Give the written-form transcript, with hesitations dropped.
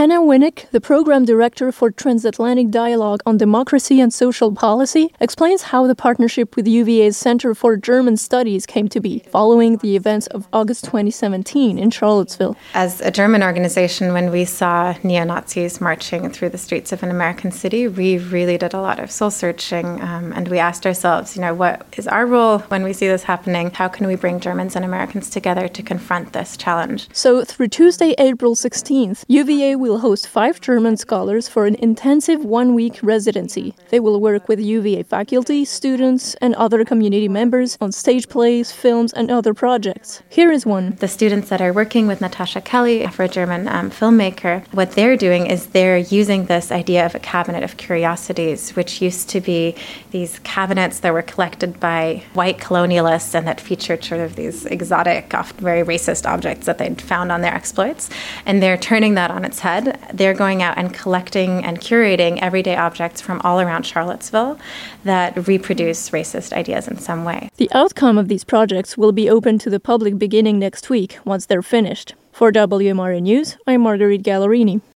Anna Winnick, the program director for Transatlantic Dialogue on Democracy and Social Policy, explains how the partnership with UVA's Center for German Studies came to be, following the events of August 2017 in Charlottesville. As a German organization, when we saw neo-Nazis marching through the streets of an American city, we really did a lot of soul-searching, and we asked ourselves, what is our role when we see this happening? How can we bring Germans and Americans together to confront this challenge? So through Tuesday, April 16th, UVA will host 5 German scholars for an intensive 1-week residency. They will work with UVA faculty, students, and other community members on stage plays, films, and other projects. Here is one. The students that are working with Natasha Kelly, for a German filmmaker, what they're doing is they're using this idea of a cabinet of curiosities, which used to be these cabinets that were collected by white colonialists and that featured sort of these exotic, often very racist objects that they'd found on their exploits. And they're turning that on its head. They're going out and collecting and curating everyday objects from all around Charlottesville that reproduce racist ideas in some way. The outcome of these projects will be open to the public beginning next week once they're finished. For WMRN News, I'm Marguerite Gallerini.